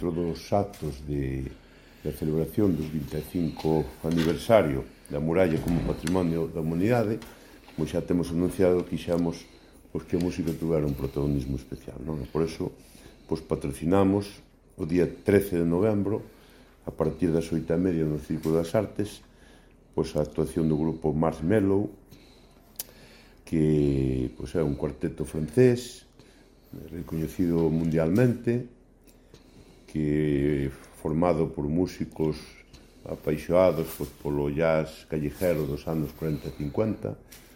dentro dos actos da celebración do 25 aniversario da muralla como patrimonio da humanidade, como xa temos anunciado, quixamos que a música tuvera un protagonismo especial, non? E por eso patrocinamos o día 13 de novembro, a partir das 8:30 no Círculo das Artes, a actuación do grupo Marshmello, que é un cuarteto francés recoñecido mundialmente, que formado por músicos apaixoados polo jazz callejero dos anos 40 e 50,